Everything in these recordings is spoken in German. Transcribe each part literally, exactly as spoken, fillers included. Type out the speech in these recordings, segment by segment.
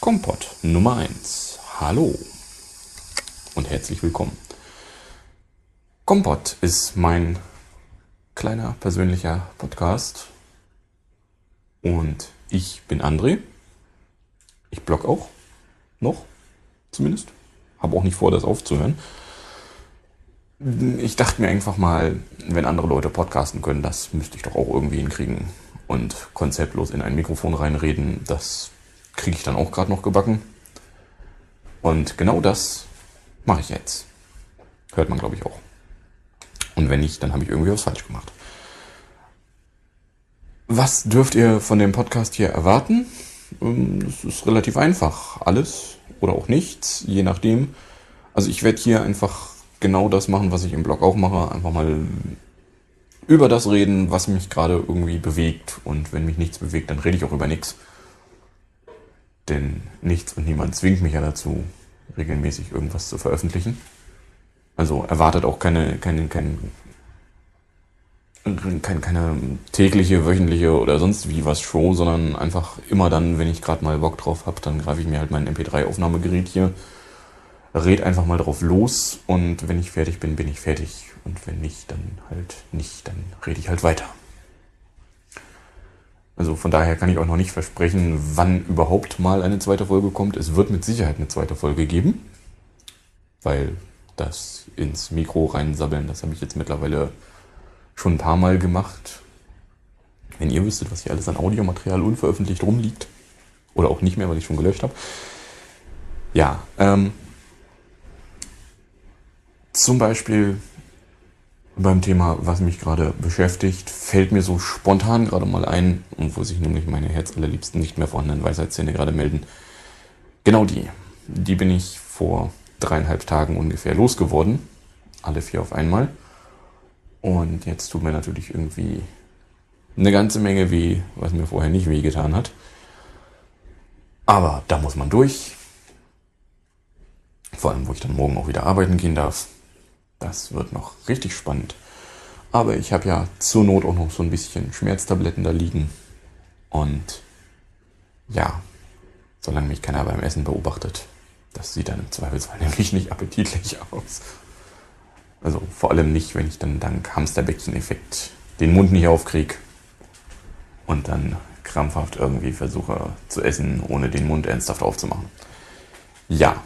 Kompott Nummer eins. Hallo und herzlich willkommen. Kompott ist mein kleiner persönlicher Podcast und ich bin André. Ich blogge auch, noch zumindest. Habe auch nicht vor, das aufzuhören. Ich dachte mir einfach mal, wenn andere Leute podcasten können, das müsste ich doch auch irgendwie hinkriegen. Und konzeptlos in ein Mikrofon reinreden, das kriege ich dann auch gerade noch gebacken. Und genau das mache ich jetzt. Hört man, glaube ich, auch. Und wenn nicht, dann habe ich irgendwie was falsch gemacht. Was dürft ihr von dem Podcast hier erwarten? Es ist relativ einfach. Alles oder auch nichts, je nachdem. Also ich werde hier einfach genau das machen, was ich im Blog auch mache. Einfach mal über das reden, was mich gerade irgendwie bewegt. Und wenn mich nichts bewegt, dann rede ich auch über nichts. Denn nichts und niemand zwingt mich ja dazu, regelmäßig irgendwas zu veröffentlichen. Also erwartet auch keine, keine, keine, keine, keine tägliche, wöchentliche oder sonst wie was Show, sondern einfach immer dann, wenn ich gerade mal Bock drauf habe, dann greife ich mir halt mein M P drei Aufnahmegerät hier, red einfach mal drauf los und wenn ich fertig bin, bin ich fertig. Und wenn nicht, dann halt nicht, dann rede ich halt weiter. Also von daher kann ich auch noch nicht versprechen, wann überhaupt mal eine zweite Folge kommt. Es wird mit Sicherheit eine zweite Folge geben, weil das ins Mikro reinsabbeln, das habe ich jetzt mittlerweile schon ein paar Mal gemacht. Wenn ihr wüsstet, was hier alles an Audiomaterial unveröffentlicht rumliegt, oder auch nicht mehr, weil ich schon gelöscht habe. Ja, ähm, zum Beispiel beim Thema, was mich gerade beschäftigt, fällt mir so spontan gerade mal ein, und wo sich nämlich meine herzallerliebsten nicht mehr vorhandenen Weisheitszähne gerade melden. Genau die. Die bin ich vor dreieinhalb Tagen ungefähr losgeworden. Alle vier auf einmal. Und jetzt tut mir natürlich irgendwie eine ganze Menge weh, was mir vorher nicht wehgetan hat. Aber da muss man durch. Vor allem, wo ich dann morgen auch wieder arbeiten gehen darf. Das wird noch richtig spannend. Aber ich habe ja zur Not auch noch so ein bisschen Schmerztabletten da liegen. Und ja, solange mich keiner beim Essen beobachtet, das sieht dann im Zweifelsfall nämlich nicht appetitlich aus. Also vor allem nicht, wenn ich dann dank Hamsterbäckchen-Effekt den Mund nicht aufkriege und dann krampfhaft irgendwie versuche zu essen, ohne den Mund ernsthaft aufzumachen. Ja.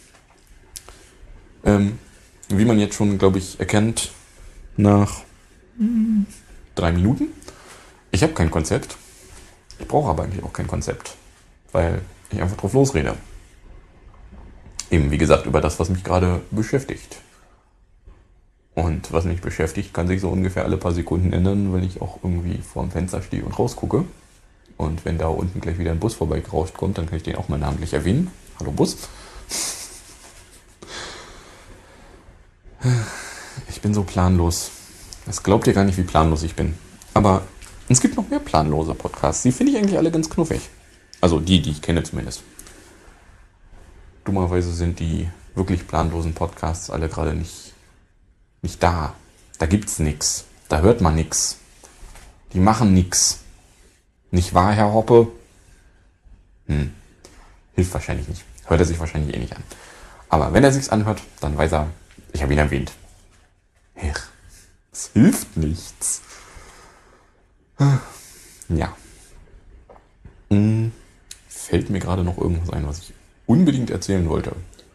Ähm, wie man jetzt schon, glaube ich, erkennt, nach drei Minuten, ich habe kein Konzept. Ich brauche aber eigentlich auch kein Konzept, weil ich einfach drauf losrede. Eben, wie gesagt, über das, was mich gerade beschäftigt. Und was mich beschäftigt, kann sich so ungefähr alle paar Sekunden ändern, wenn ich auch irgendwie vor dem Fenster stehe und rausgucke. Und wenn da unten gleich wieder ein Bus vorbeigerauscht kommt, dann kann ich den auch mal namentlich erwähnen. Hallo Bus. Ich bin so planlos. Das glaubt ihr gar nicht, wie planlos ich bin. Aber es gibt noch mehr planlose Podcasts. Die finde ich eigentlich alle ganz knuffig. Also die, die ich kenne zumindest. Dummerweise sind die wirklich planlosen Podcasts alle gerade nicht, nicht da. Da gibt's nix. Da hört man nix. Die machen nix. Nicht wahr, Herr Hoppe? Hm. Hilft wahrscheinlich nicht. Hört er sich wahrscheinlich eh nicht an. Aber wenn er sich's anhört, dann weiß er, ich habe ihn erwähnt. Herr, es hilft nichts. Ja. Hm. Fällt mir gerade noch irgendwas ein, was ich unbedingt erzählen wollte.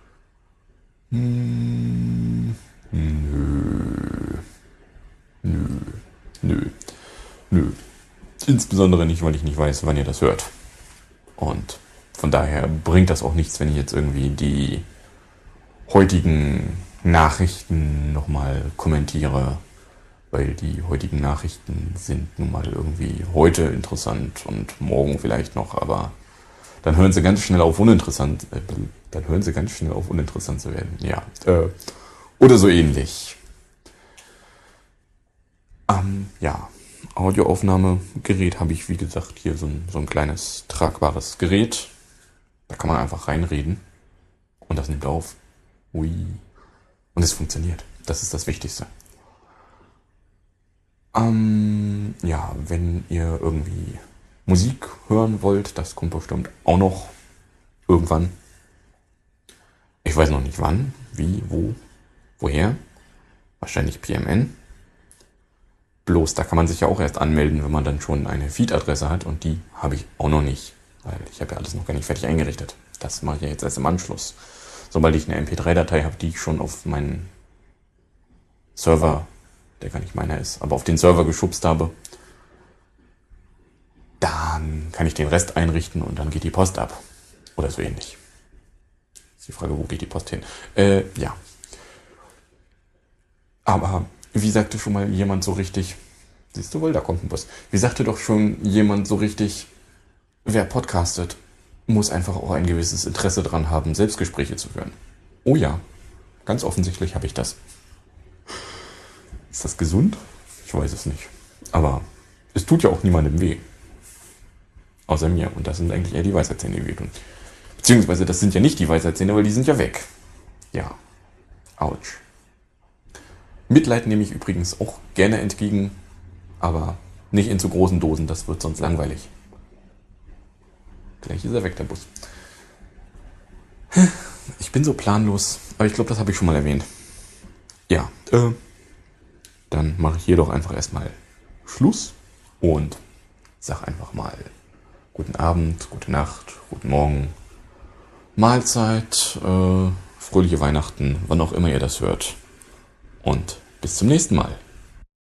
Hm. Nö. Nö. Nö. Nö. Insbesondere nicht, weil ich nicht weiß, wann ihr das hört. Und von daher bringt das auch nichts, wenn ich jetzt irgendwie die heutigen Nachrichten nochmal kommentiere, weil die heutigen Nachrichten sind nun mal irgendwie heute interessant und morgen vielleicht noch, aber dann hören sie ganz schnell auf uninteressant, äh, dann hören sie ganz schnell auf uninteressant zu werden, ja, äh, oder so ähnlich. Ähm, ja, Audioaufnahmegerät habe ich, wie gesagt, hier so ein, so ein kleines tragbares Gerät, da kann man einfach reinreden und das nimmt auf. Ui. Und es funktioniert. Das ist das Wichtigste. Ähm, ja, wenn ihr irgendwie Musik hören wollt, das kommt bestimmt auch noch. Irgendwann. Ich weiß noch nicht wann, wie, wo, woher. Wahrscheinlich P M N. Bloß, da kann man sich ja auch erst anmelden, wenn man dann schon eine Feed-Adresse hat. Und die habe ich auch noch nicht. Weil ich habe ja alles noch gar nicht fertig eingerichtet. Das mache ich ja jetzt erst im Anschluss. Sobald ich eine M P drei Datei habe, die ich schon auf meinen Server, der gar nicht meiner ist, aber auf den Server geschubst habe, dann kann ich den Rest einrichten und dann geht die Post ab. Oder so ähnlich. Ist die Frage, wo geht die Post hin? Äh, ja. Aber, wie sagte schon mal jemand so richtig, siehst du wohl, da kommt ein Bus. Wie sagte doch schon jemand so richtig, wer podcastet, muss einfach auch ein gewisses Interesse daran haben, Selbstgespräche zu führen. Oh ja, ganz offensichtlich habe ich das. Ist das gesund? Ich weiß es nicht. Aber es tut ja auch niemandem weh. Außer mir. Und das sind eigentlich eher die Weisheitszähne, die wehtun. Beziehungsweise das sind ja nicht die Weisheitszähne, weil die sind ja weg. Ja. Autsch. Mitleid nehme ich übrigens auch gerne entgegen, aber nicht in zu großen Dosen, das wird sonst langweilig. Gleich ist er weg, der Bus. Ich bin so planlos, aber ich glaube, das habe ich schon mal erwähnt. Ja, äh, dann mache ich hier doch einfach erstmal Schluss und sag einfach mal guten Abend, gute Nacht, guten Morgen, Mahlzeit, äh, fröhliche Weihnachten, wann auch immer ihr das hört. Und bis zum nächsten Mal.